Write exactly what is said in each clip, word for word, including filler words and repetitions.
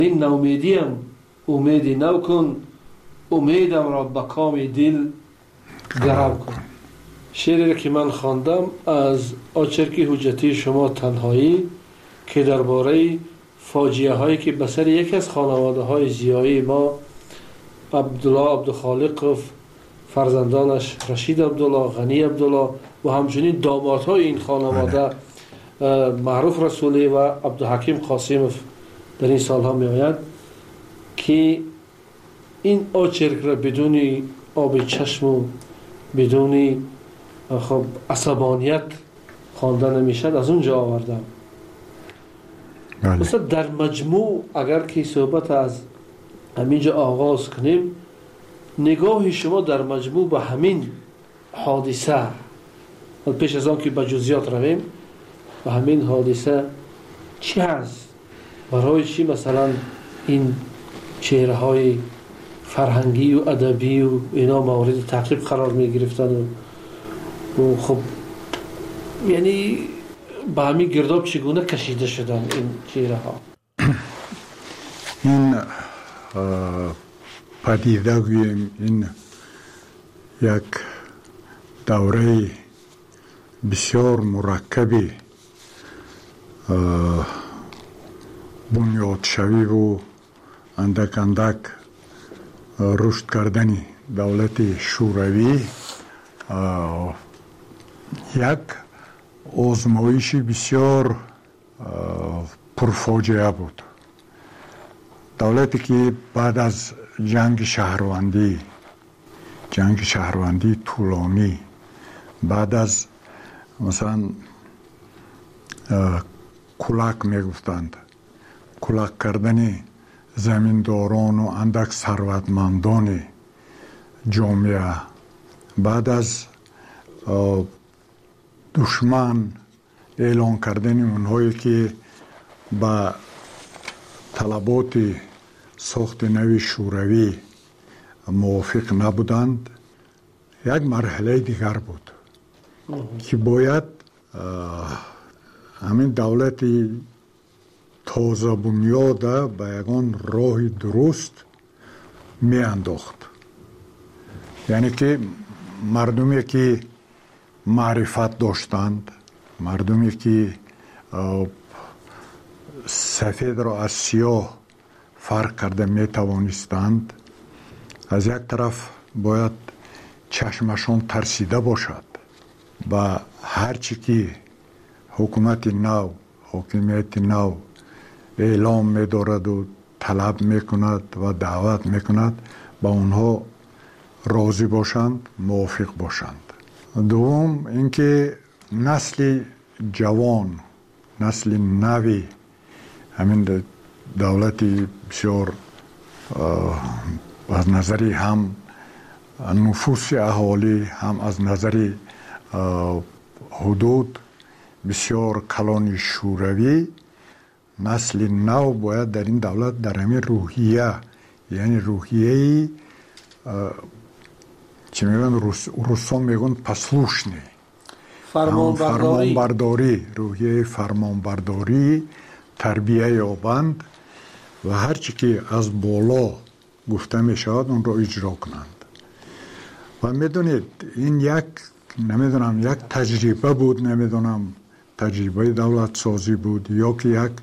این نومیدیم امیدی نو کن، امیدم را به کام دل گرم کن. شعری که من خواندم از آچرکی حجتی شما تنهایی که درباره فاجعه هایی که به سر یکی از خانواده های زیایی ما، عبدالله عبدالخالق، فرزندانش رشید عبدالله، غنی عبدالله و همچنین دامادهای این خانواده معروف رسولی و عبدالحکیم قاسمов در این سالها می آید که این آچرک را بدون آب چشم و بدون خب عصبانیت خوانده نمیشد، از اونجا آوردم. مثلا در مجموع اگر که صحبت از همینجا آغاز کنیم، نگاه شما در مجموع به همین حادثه، پیش از آن که به جزئیات رویم، به همین حادثه چی هست؟ برای چی مثلا این چهره های فرهنگی و ادبی و اینا مورد تعقیب قرار می گرفتن و خب یعنی به همین گرداب چگونه کشیده شدن این چهره ها؟ این پدیده گوییم این یک دوره بسیار مرکبی بنیاد شوی و اندک اندک رشد کردنی دولت شوروی یک آزمایش بسیار پرفاجعه بود. دولتی که بعد از جنگ شهروندی جنگ شهروندی طولانی، بعد از مثلا کلک میگفتند، کلک کردن زمینداران و اندک ثروتمندان جامعه، بعد از دشمن اعلان کردن اونهایی که با طلبات ساخت نوی شوروی موافق نبودند، یک مرحله دیگر بود که باید همین دولت تازه بنیاده به یگان راه درست می انداخت. یعنی که مردمی که معرفت داشتند، مردمی که سفید را از سیاه فرق کرده می توانستند، از یک طرف باید چشمشان ترسیده باشد و هرچی که حکومت نو، حاکمیت نو اعلام می دارد و طلب می کند و دعوت می کند با اونها راضی باشند، موافق باشند. دوم اینکه نسل جوان، نسل نوی همین دولت بسیار از نظری هم نفوس اهالی هم از نظری حدود بسیار کلان شوروی، نسل نو باید در این دولت در همین روحیه، یعنی روحیه چی میگن روسا میگن پسلوشنی، فرمان برداری. برداری روحیه فرمان برداری تربیه یابند و هرچی که از بالا گفته می شود اون را اجرا کنند. و میدونید این یک نمیدونم یک تجربه بود، نمیدونم تجربه دولت سازی بود یا که یک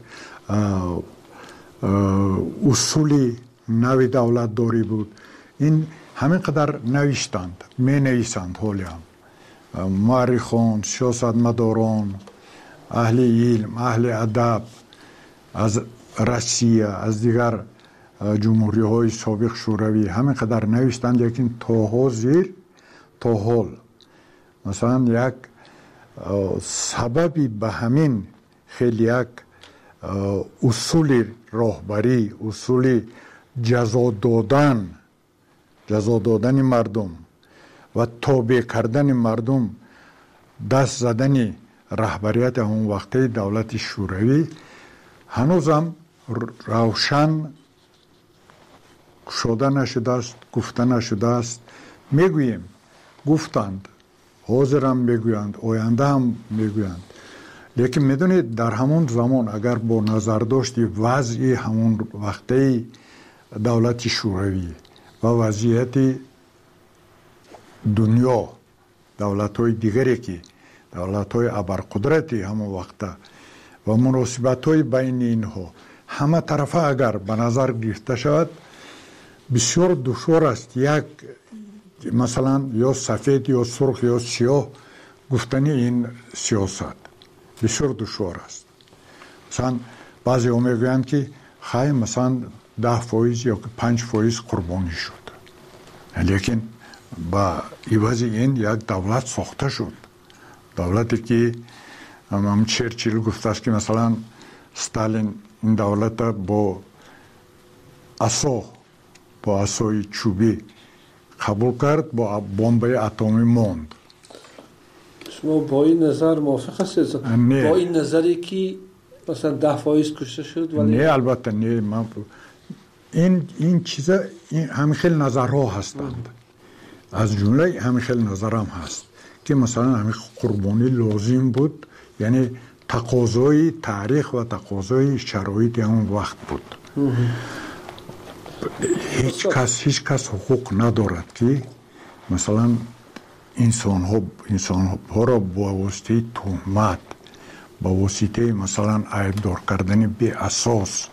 اصولی نوی دولت داری بود. این همین قدر نوشتند، می نویسند حالی هم مورخان، سیاستمداران، اهل علم، اهل ادب از روسیه، از دیگر جمهوری های سابق شوروی همین قدر نوشتند، یکین تا زیر تا حال مثلا یک سببی به همین خیلی یک اصول راهبری، اصول جزا دادن جزا دادن مردم و تابع کردن مردم، دست زدن رهبریت اون وقتی دولت شوروی هنوزم روشن شده نشده است، گفته نشده است. میگوییم گفتند، حاضر هم میگویند، آینده هم میگویند. لیکن میدونید در همون زمان اگر با نظر داشتی وضعی همون وقتی دولت شوروی و وضعیت دنیا دولت های دیگری که دولت های ابرقدرتی همون وقت و مناسبت های بین اینها همه طرفه اگر به نظر گرفته شود بسیار دشوار است یک مثلا یا سفید یا سرخ یا سیاه گفتنی این سیاست بسیار دشوار است. مثلا بعضی ها میگویند که خیلی مثلا ده فایز یا پنج فایز قربانی شد، لیکن با عوض این یک دولت ساخته شد، دولتی که هم چرچیل گفته است که مثلا ستالین این دولت با عصا با عصای چوبی قبول کرد، با بمب اتمی ماند. شما با این نظر موافق هستید؟ با این نظری که مثلا ده فایز کشته شد؟ ولی نه البته نه، من این این چیزا این همین خیلی نظرها هستند، از جمله همین خیلی نظرم هست که مثلا همین قربانی لازم بود، یعنی تقاضای تاریخ و تقاضای شرایط اون وقت بود. هیچ کس هیچ کس حقوق ندارد که مثلا انسان ها انسان ها را با واسطه تهمت با واسطه مثلا عیبدار کردن بی اساس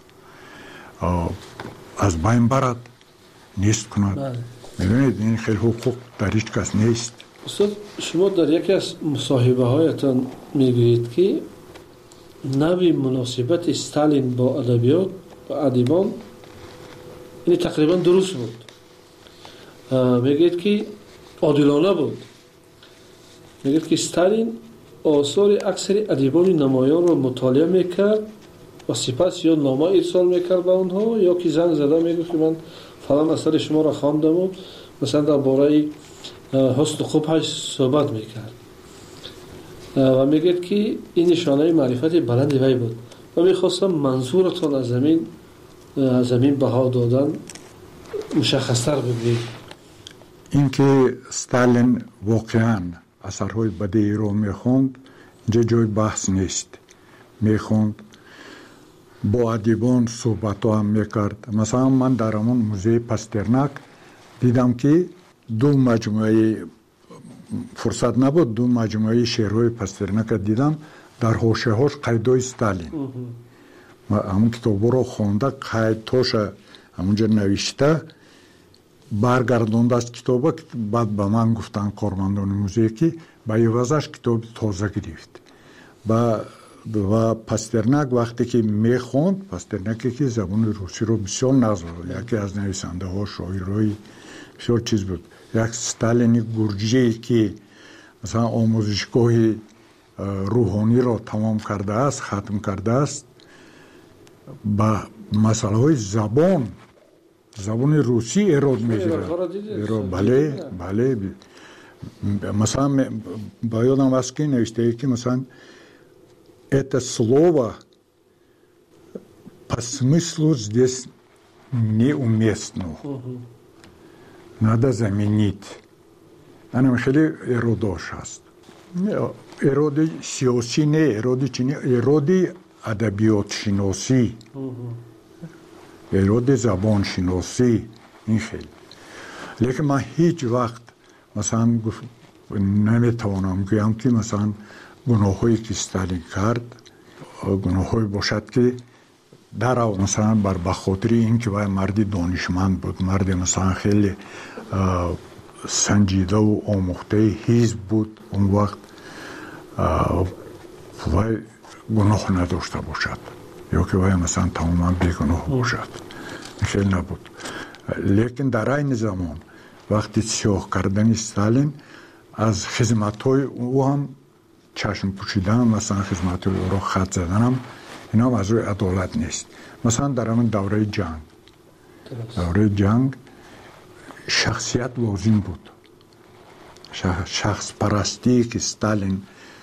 از بین برد، نیست کند. میدونید این خیلی حقوق در هیچ کس نیست. استاد شما در یکی از مصاحبه هایتان میگویید که نوع مناسبت استالین با ادبیات و ادیبان این تقریبا درست بود. میگید که عادلانه بود. میگید که استالین آثار اکثر ادیبان نمایان را مطالعه میکرد و سپس یا نامه ارسال میکرد به اونها یا که زنگ زده میگفت که من فلان اثر شما را خواندم و مثلا درباره حسن و خوبش صحبت میکرد و میگید که این نشانه معرفت بلند وی بود و میخواستم منظورتان از زمین از زمین بها دادن مشخصتر بگویید. اینکه ستالین واقعا اثرهای بدی رو میخوند اینجا جای بحث نیست، میخوند با ادیبان صحبت ها هم میکرد. مثلا من در همون موزه پاسترناک دیدم که دو مجموعه فرصت نبود دو مجموعه شعرهای پاسترناک دیدم، در حاشیه هاش قیدای ستالین، من همون کتاب رو خونده قیدهاش همونجا نوشته برگردونده از کتاب، بعد به من گفتن کارمندان موزه که به عوضش کتاب تازه گرفت و و پاسترناک وقتی که میخوند، پاسترناکی که زبان روسی رو بسیار نزد، یکی از نویسنده ها شاعرای بسیار چیز بود، یک ستالینی گرجی که مثلا آموزشگاه روحانی را تمام کرده است، ختم کرده است، با مسئله های زبان زبان روسی ایراد میگیره. بله بله مثلا با یادم است که نوشته که مثلا это слово по смыслу здесь неуместно. Надо заменить. انا خیلی اراداش هست. اراده سیاسی نه، اراده چی نه، اراده ادبیات شناسی، اراده زبان شناسی، این خیلی. لیکن من هیچ وقت مثلا نمیتوانم گویم که مثلا گناه هایی که ستالین کرد گناه هایی باشد که در او مثلا بر بخاطری این که وای مردی دانشمند بود، مردی مثلا خیلی سنجیده و آموخته حزب بود، اون وقت وای گناه نداشته باشد یا که وای مثلا تماما بیگناه باشد، خیلی نبود. لیکن در این زمان وقتی سیاه کردن ستالین از خدمت های او هم چشم پوشیدن، مثلا خدمت های او را خط زدن هم اینا هم از روی عدالت نیست. مثلا در همین دوره جنگ دوره جنگ شخصیت لازم بود، شخص پرستی که ستالین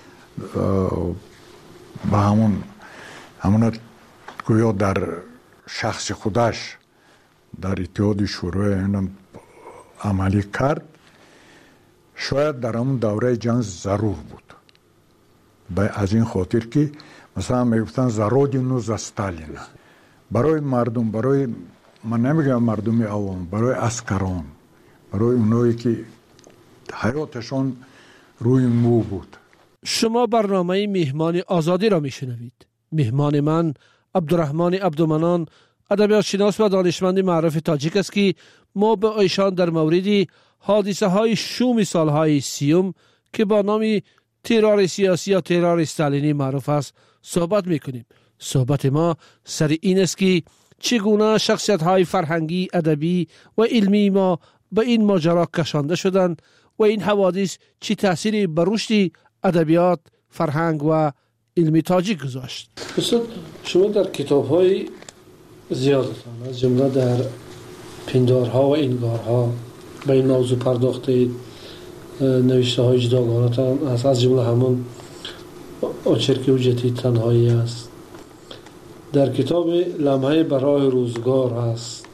با همون همون گویا در شخص خودش در اتحاد شوروی عملی کرد، شاید در همون دوره جنگ ضرور بود از این خاطر که مثلا میگفتن за родину за Сталина. برای مردم، برای من نمیگم مردم عوام، برای عسکران، برای اونایی که حیاتشان روی مو بود. شما برنامه مهمان آزادی را میشنوید. مهمان من عبدالرحمن عبدالمنان، ادبیات شناس و دانشمند معروف تاجیک است که ما به ایشان در مورد حادثه های شوم سالهای سیوم که با نام ترور سیاسی یا ترور استالینی معروف است صحبت میکنیم. صحبت ما سر این است که چگونه شخصیت های فرهنگی، ادبی و علمی ما به این ماجرا کشانده شدند و این حوادث چه تأثیری بر رشد ادبیات، فرهنگ و علمی تاجیک گذاشت. استاد، شما در کتاب های زیادتان از جمله در پندارها و انگارها به این موضوع پرداختید. نوشته های جداگانه‌تان از از جمله همون آچرک حجتی تنهایی است. در کتاب لمحه برای روزگار است.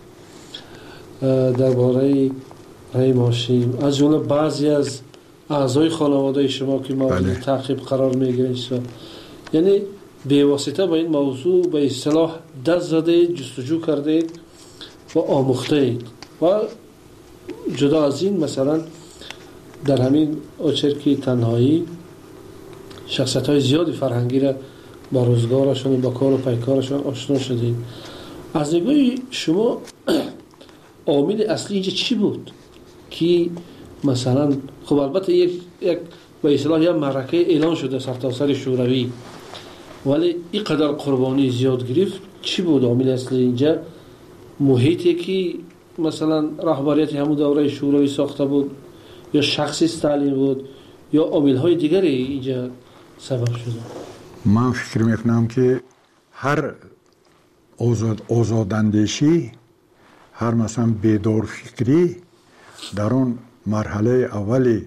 درباره رحیم هاشم از جمله بعضی از اعضای خانواده شما که مورد تعقیب قرار میگیرید، یعنی به واسطه با این موضوع به اصطلاح دست زده، جستجو کرده و آموخته و جدا از این مثلا در همین آچرکی تنهایی شخصیت های زیادی فرهنگی را با روزگارشون و با کار و پیکارشون آشنا شدید. از نگاه شما عامل اصلی اینجا چی بود که مثلا خب البته یک یک به اصطلاح یک معرکه اعلان شده سرتاسر شوروی، ولی این قدر قربانی زیاد گرفت؟ چی بود عامل اصلی اینجا؟ محیطی که مثلا رهبریت همون دوره شوروی ساخته بود، یا شخص استالین بود، یا عامل‌های دیگری اینجا سبب شده؟ من فکر میکنم که هر آزاد آزاداندیشی، هر مثلا بیدار فکری در اون مرحله اولی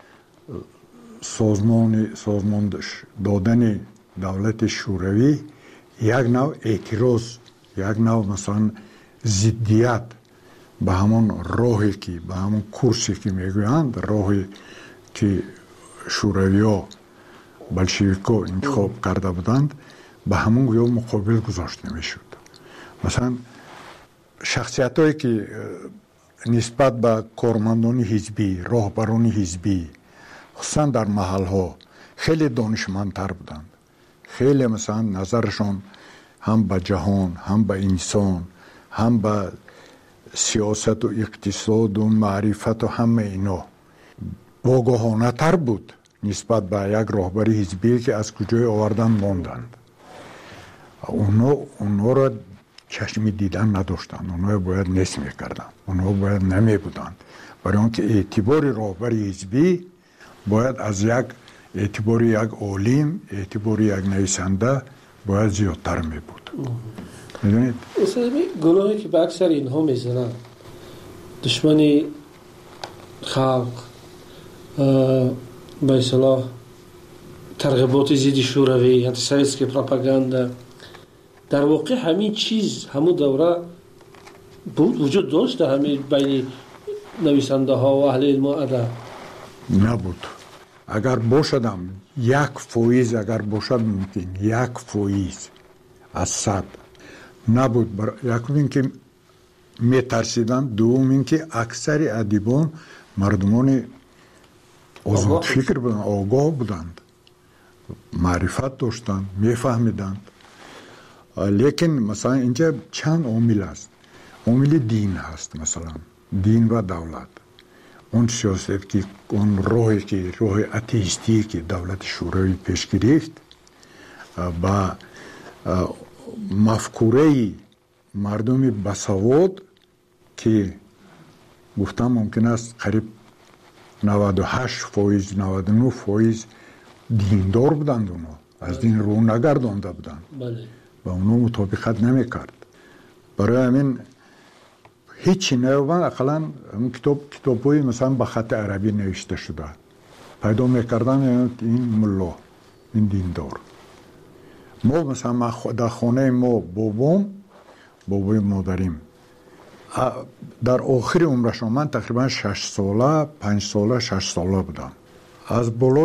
سازمان سازمان دادن دولت شوروی یک نوع اعتراض، یک نوع مثلا ضدیت به همون راهی که به همون کورسی که میگویند، راهی که شوروی ها بلشویکا انتخاب کرده بودند، به همون گویا مقابل گذاشته میشد. مثلا شخصیت هایی که نسبت به کارمندان حزبی، راهبران حزبی، خصوصا در محل ها خیلی دانشمندتر بودند. خیلی مثلا نظرشان هم به جهان، هم به انسان، هم به سیاست و اقتصاد و معرفت و همه اینا واگاهانه تر بود نسبت به یک راهبر حزبی که از کجای آوردن ماندند. اونا اونا را چشمی دیدن نداشتند، اونا باید نصف میکردن، اونا باید نمی بودند، برای آنکه اعتبار راهبر حزبی باید از یک اعتبار یک عالم، اعتبار یک نویسنده باید زیادتر می بود. میدونید؟ اصلا گناهی که به اکثر اینها میزنن، دشمنی خلق، به اصطلاح ترغیبات ضد شوروی، انتی‌سویتسکی پروپاگاندا، در واقع همین چیز همون دوره بود، وجود داشت همین بین نویسنده ها و اهل علم و ادب؟ نبود. اگر باشدم یک فویز، اگر باشد ممکن یک فویز از صد نبود. بر... یک این که می ترسیدن، دوم این که اکثر ادیبان مردمان آزاد فکر بودند، آگاه بودند، معرفت داشتند، می فهمیدند. لیکن مثلا اینجا چند عامل است. عامل دین هست، مثلا دین و دولت. اون سیاست که اون راهی که راه اتئیستی که دولت شوروی پیش گرفت با مفکوره مردم بسواد که گفتم ممکن است قریب نود و هشت فایز نود و نه فایز دیندار بودند، اونا از دین رو نگردانده بودند، با اونا مطابقت نمی کرد. برای همین هیچی نیومد. اقلا کتاب کتابی مثلا به خط عربی نوشته شده پیدا میکردن، این ملا، این دیندار. ما مثلا در خانه ما بابام بابای مادریم در آخر عمرشون، من تقریبا شش ساله پنج ساله شش ساله بودم، از بالای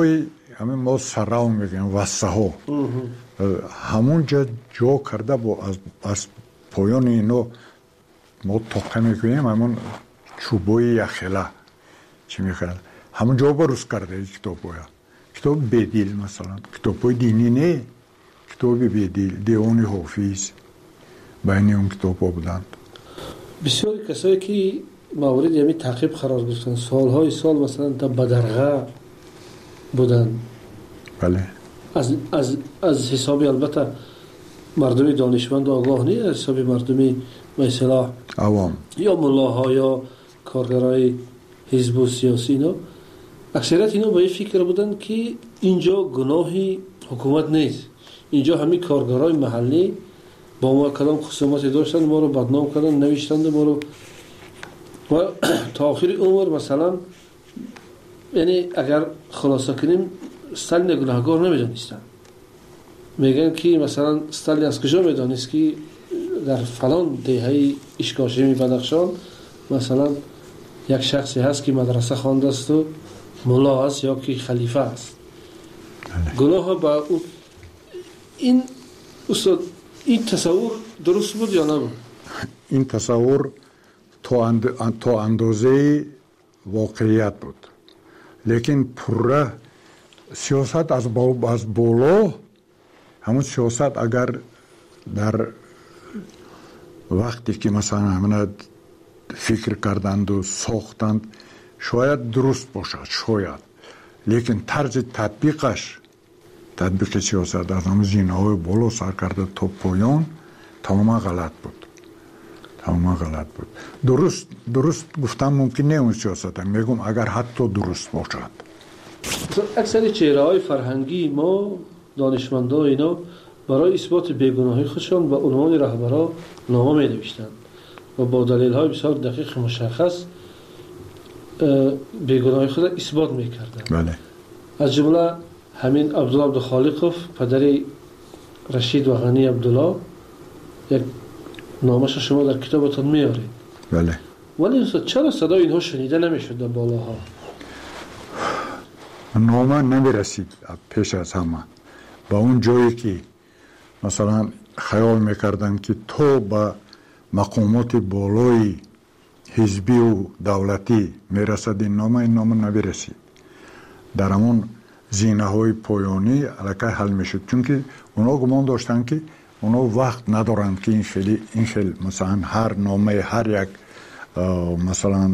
همین ما سراون میگیم وسه ها همون جا جا کرده با از, از پایان اینو ما توقع میکنیم همون چوبوی یخلا چی میخواد همون جا بروز کرده این کتاب باید کتاب بدیل مثلا کتاب های دینی نه کتاب بدیل دیوان حافظ بین اون کتاب ها بودند بسیاری کسایی که موارد یعنی تعقیب قرار گرفتن سالهای سال مثلا تا بدرغه بودن بله از از از حسابی البته مردم دانشمند آگاه نیست از حسابی مردم مثلا عوام یا ملاها یا کارگرای حزب و سیاسی اینا اکثریت اینا با این فکر بودن که اینجا گناهی حکومت نیست اینجا همین کارگرای محلی با ما کدام خصومتی داشتن ما رو بدنام کردن نوشتند ما رو و تا آخر عمر مثلا یعنی اگر خلاصه کنیم استالین گناهکار نمیدانستن میگن که مثلا استالین از کجا میدانست که در فلان دهه اشکاشمی بدخشان مثلا یک شخصی هست که مدرسه خوانده است و ملا است یا که خلیفه است گناه با این استاد این تصور درست بود یا نبود؟ این تصور تا, اند... تا اندازه واقعیت بود لیکن پره سیاست از, با... از بالا همون سیاست اگر در وقتی که مثلا همه فکر کردند و ساختند شاید درست باشد شاید لیکن طرز تطبیقش تطبیق سیاست از همه زینه های بالا سر کرده تا پایان تماما غلط بود تماما غلط بود درست درست گفتم ممکن نه اون سیاست میگم اگر حتی درست باشد اکثر چهره های فرهنگی ما دانشمندا اینا برای اثبات بیگناهی خودشان به عنوان رهبرا نامه می نوشتند و با دلیل های بسیار دقیق مشخص بیگناهی خود اثبات می کردند بله از جمله همین عبدالله عبدالخالقوف پدر رشید و غنی عبدالله یک نامش شما در کتابتان میارید بله ولی چرا صدای اینها شنیده نمیشد در بالاها نامه نمیرسید پیش از همه با اون جایی که مثلا خیال میکردن که تو با مقامات بالای حزبی و دولتی میرسد این نامه این نامه نمیرسید در همون زینه های پایانی علاقه حل میشد چون که اونا گمان داشتن که اونا وقت ندارند که این خیلی این خیلی مثلا هر نامه هر یک مثلا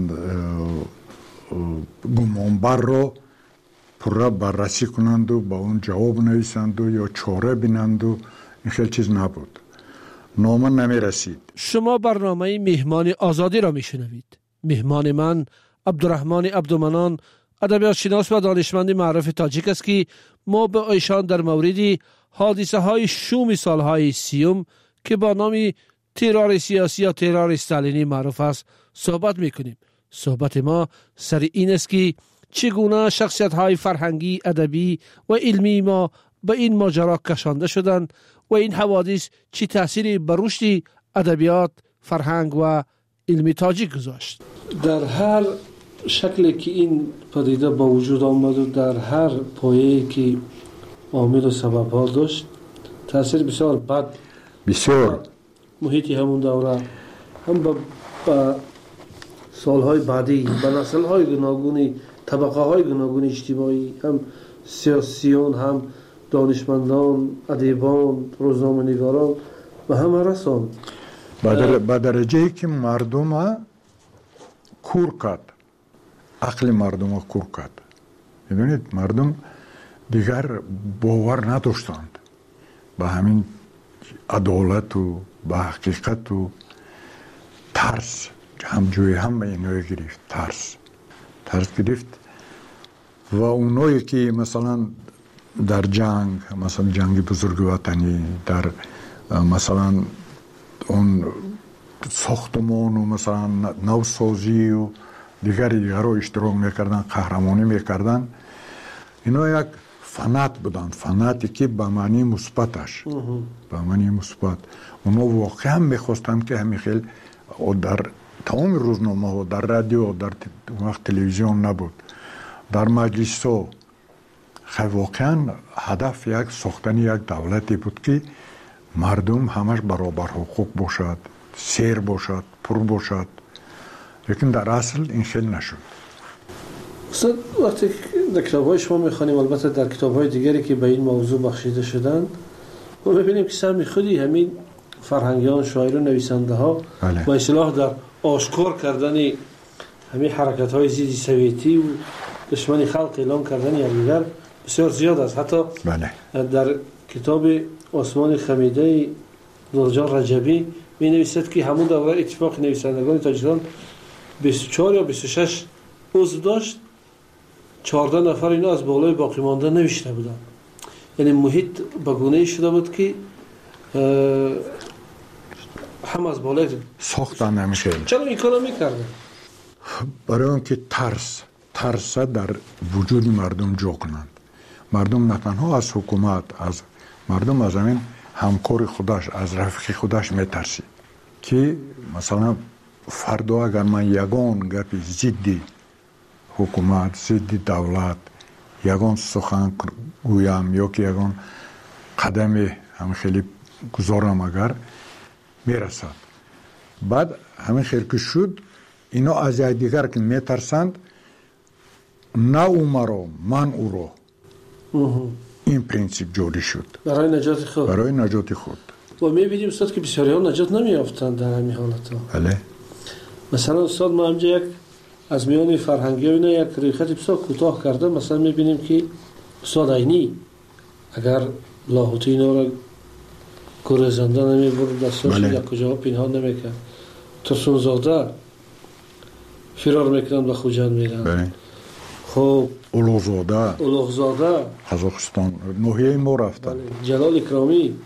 گمانبر رو پره بررسی کنند و با اون جواب نویسند و یا چاره بینند و این خیلی چیز نبود نامه نمی رسید. شما برنامه مهمان آزادی را می شنوید. مهمان من عبدالرحمن عبدالمنان ادبیات شناس و دانشمند معروف تاجیک است که ما به ایشان در مورد حادثه های شوم سالهای سیوم که با نام ترور سیاسی یا ترور استالینی معروف است صحبت می کنیم. صحبت ما سر این است که چگونه شخصیت های فرهنگی، ادبی و علمی ما به این ماجرا کشانده شدند و این حوادث چی تأثیری بر رشد ادبیات، فرهنگ و علمی تاجیک گذاشت. در هر شکلی که این پدیده با وجود آمد و در هر پایه‌ای که عامل و سبب ها داشت تأثیر بسیار بد بسیار محیطی همون دوره هم با, با سالهای بعدی با نسل‌های گوناگونی طبقه های گوناگون اجتماعی هم سیاسیون هم دانشمندان ادیبان روزنامه‌نگاران و همه رسان به درجه که مردم کور کرد عقل مردم کور کرد میدونید مردم دیگر باور نداشتند به همین عدالت و به حقیقت و ترس هم جوی هم به اینو گرفت ترس ترس گرفت و اونایی که مثلا در جنگ مثلا جنگ بزرگ وطنی در مثلا اون ساختمان و مثلا نوسازی و دیگری دیگر رو اشتراک میکردن قهرمانی میکردن اینا یک فنات بودن فناتی که به معنی مثبتش به معنی مثبت اونا واقعا میخواستن که همین خیلی در تمام روزنامه ها در رادیو در وقت تلویزیون نبود در مجلس ها خیلی واقعا هدف یک ساختن یک دولتی بود که مردم همش برابر حقوق باشد، سیر باشد، پر باشد، لیکن در اصل این خیلی نشد. استاد وقتی در کتاب های شما میخوانیم، البته در کتاب های دیگری که به این موضوع بخشیده شدند، ما ببینیم که سهم خودی همین فرهنگیان، شاعران، نویسنده ها به اصطلاح در آشکار کردن همین حرکت های ضد سویتی و دشمنی خلق اعلام کردن یکدیگر بسیار زیاد است. حتی بله. در کتاب آسمان خمیده نورجان رجبی می نویسد که همون دوره اتفاق نویسندگان تاجیکستان بیست و چهار یا بیست و شش عضو داشت، چهارده نفر اینا از بالای باقی مانده نوشته بودند. یعنی محیط به گونه‌ای شده بود که هم از بالای ساختن نمیشه. چرا این کارو میکردن؟ برای اینکه ترس ترس در وجود مردم جا کنند. مردم نه تنها از حکومت، از مردم از همین همکار خودش، از رفیق خودش میترسی که مثلا فردا اگر من یگان گپی ضد حکومت، ضد دولت یگان سخن گویم یا که یگان قدم همین خیلی گذارم اگر میرسد، بعد همین خیلی که شد اینا از دیگر که میترسند، نه او مرا من او را. این پرینسیپ جوری شد برای نجات خود. برای نجات خود. و میبینیم استاد که بسیاری ها نجات نمیافتند در همین حالت ها. بله. مثلا استاد ما همجا یک از میان فرهنگی ها اینا یک ریخت بسیار کوتاه کرده. مثلا میبینیم که استاد عینی اگر لاهوتی اینا را گریزنده نمیبرد، دستاش یک کجا پنهان نمیکرد، ترسون زاده فرار میکنند و خوجند میرند. بله. خب اولوغزاده اولوغزاده قزاقستان نوحیه ما رفتن. بله. جلال اکرامی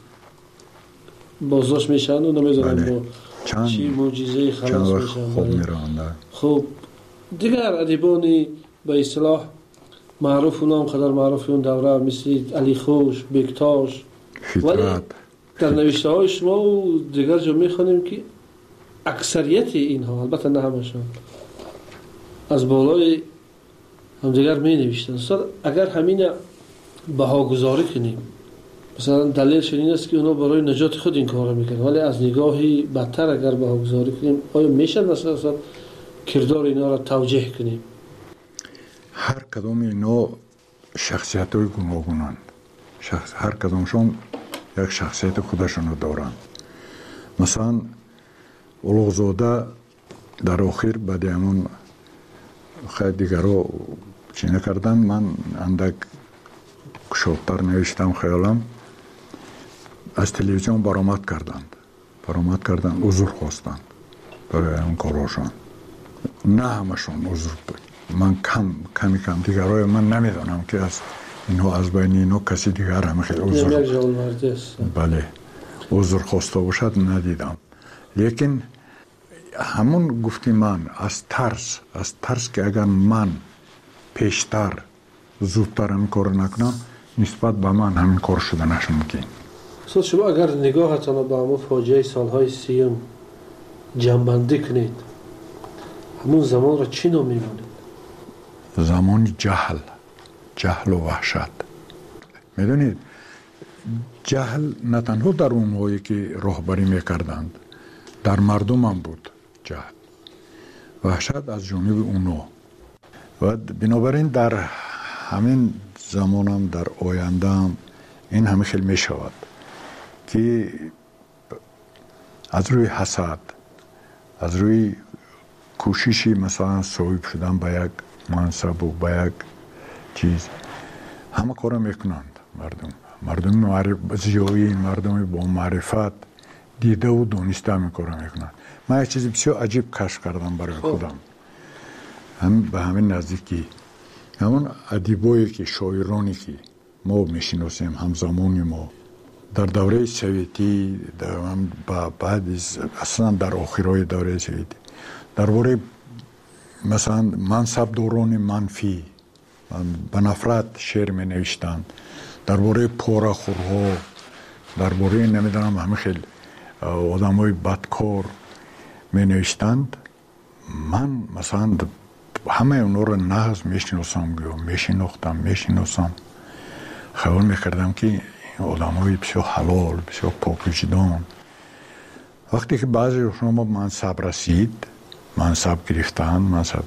بازداشت میشن و نمیدونم بله. با چند چی معجزه خلاص میشن. خوب میرن. خب دیگر ادیبانی به اصطلاح معروف و نام قدر معروف اون دوره مثل علی خوش، بکتاش، ولی در نوشته های شما و دیگر جا میخوانیم که اکثریت اینها، البته نه همشون، از بالای هم دیگر می نوشتن. اگر همین بها گذاری کنیم، مثلا دلیلش این است که اونا برای نجات خود این کار میکنن، ولی از نگاهی بدتر اگر بها گذاری کنیم، آیا میشه مثلا کردار اینا را توجیه کنیم؟ هر کدام اینا شخصیت های گوناگونند. شخص هر کدامشون یک شخصیت خودشون دارند. مثلا اولوغزاده در آخر بعد همون خیلی دیگر رو چی نکردن، من اندک کشاتر نوشتم خیالم، از تلویزیون برآمد کردند برآمد کردند عذر خواستند برای اون کاراشون. نه همشون عذر بود، من کم کمی کم دیگرای من نمیدانم که از اینها از بین اینها کسی دیگر هم خیلی عذر بله عذر خواسته باشد ندیدم. لیکن همون گفتی من از ترس از ترس که اگر من پیشتر زودتر همین کار نکنم، نسبت به من همین کار شدنش ممکن. استاد شما اگر نگاهتان به همون فاجعه سالهای سیم جنبندی کنید، همون زمان را چی نام می‌بینید؟ زمان جهل جهل و وحشت. میدونید جهل نه تنها در اونهایی که راهبری میکردند، در مردم هم بود جهل. وحشت از جانب اونا. و بنابراین در همین زمان هم در آینده هم این همه خیلی می شود که از روی حسد، از روی کوششی مثلا صاحب شدن به یک منصب و به یک چیز همه کار میکنند. مردم مردم معرف زیایی، مردم با معرفت دیده و دانسته همین کار میکنند. من یک چیز بسیار عجیب کشف کردم برای خودم، هم به همین نزدیکی، همون ادیبایی که شاعرانی که ما میشناسیم همزمانی ما در دوره سویتی، در بعد اصلا در آخرای دوره سویتی، درباره مثلا منصب داران منفی به نفرت شعر می نوشتند، درباره پاره‌خورها، درباره نمیدونم همه خیلی آدمای بدکار می نوشتند. من مثلا همه اونا رو نغز میشناسم یا میشناختم میشناسم خیال میکردم که این آدم های بسیار حلال، بسیار پاکوجدان. وقتی که بعضی شما منصب رسید، منصب گرفتن، منصب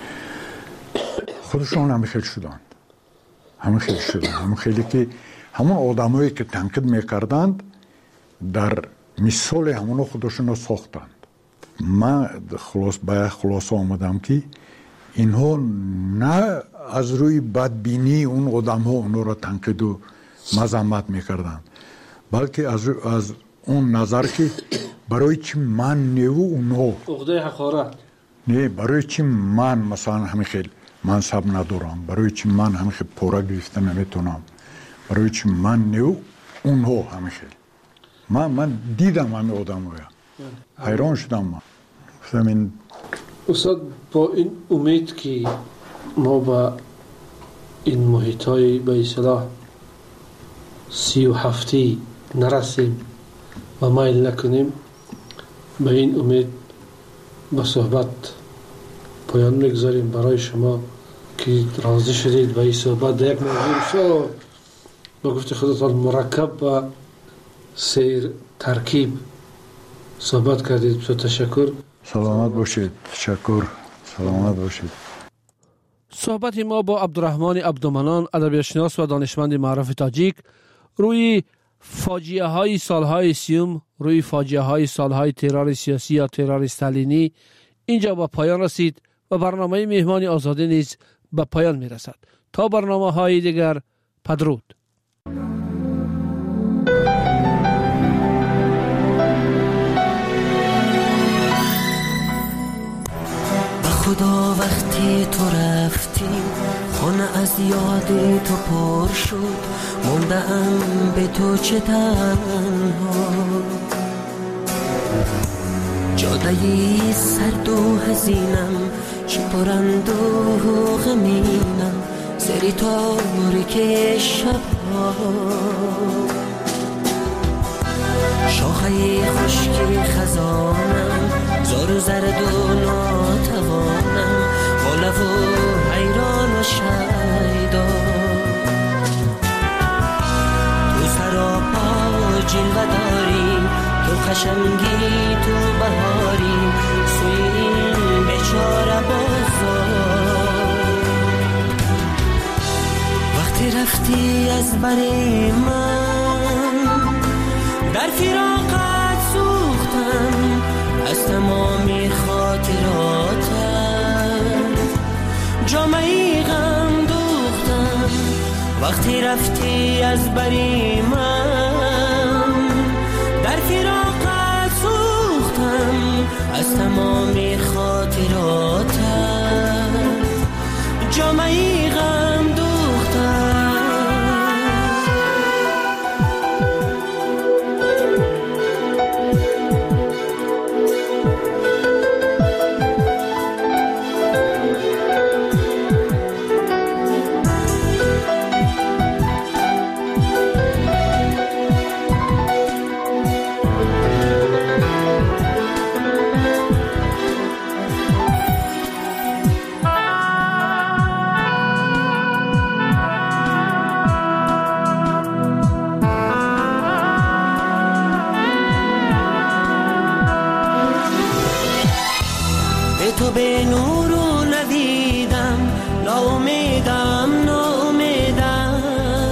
خودشون همه خیلی شدند، همه خیلی شدند، همه خیلی که همون آدم هایی که تنقید میکردند در مثال همون خودشون رو ساختند. من خلاص باید خلاص آمدم که اینها نه از روی بدبینی اون آدم ها اونها را تنقید و مذمت میکردند، بلکه از, از اون نظر که برای چی من نیو اونها عقده حقارت، نه برای چی من مثلا همین خیلی منصب ندارم، برای چی من همین خیلی پورا گرفته نمیتونم، برای چی من نیو اونها همین خیلی. من من دیدم همین آدم ها، حیران شدم. من همین استاد با این امید که ما با این محیط های به اصطلاح سی و هفتی نرسیم و مایل نکنیم، به این امید به صحبت پایان میگذاریم. برای شما که راضی شدید به این صحبت در یک موضوع بسیار با گفت خودتان مرکب و سیر ترکیب صحبت کردید، بسیار تشکر. سلامت باشید. تشکر. سلامت باشید. صحبت ما با عبدالرحمن عبدالمنان، ادبیاتشناس و دانشمند معروف تاجیک، روی فاجعه های سالهای سیوم، روی فاجعه های سالهای ترور سیاسی یا ترور استالینی اینجا با پایان رسید و برنامه مهمان آزادی نیز به پایان می رسد. تا برنامه های دیگر، پدرود. خدا وقتی تو رفتی خانه از یاد تو پر شد، موندم به تو چه تنها، جادهی سرد و حزینم چه پرند و غمینم، سری تاریک شبها، شاخه خشکی خزانم زار و زرد و ناتوانم، بالا و حیران و شیدا، تو سراپا جلوه داری، تو خشمگی تو بهاری، سوی این بیچاره بازار. وقتی رفتی از بری من در فراقت سوختم، از تمامی خاطراتت جامعی غم دوختم. وقتی رفتی از بری من در فراقت سوختم، از تمامی خاطراتت جامعی غم دوختم. تو به نور و ندیدم، ناامیدم ناامیدم،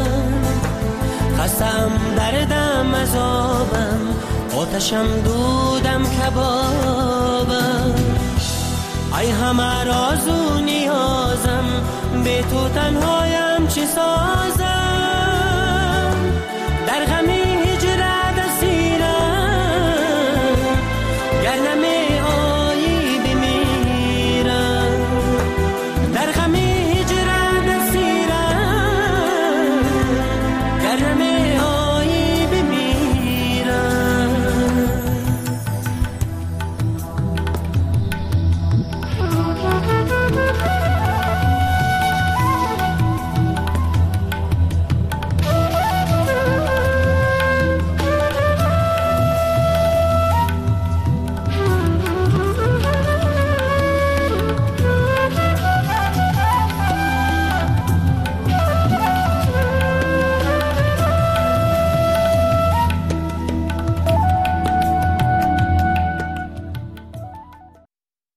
خستم دردم عذابم، آتشم دودم کبابم، ای همه راز و نیازم، به تو تنهایم چه سازم، در غم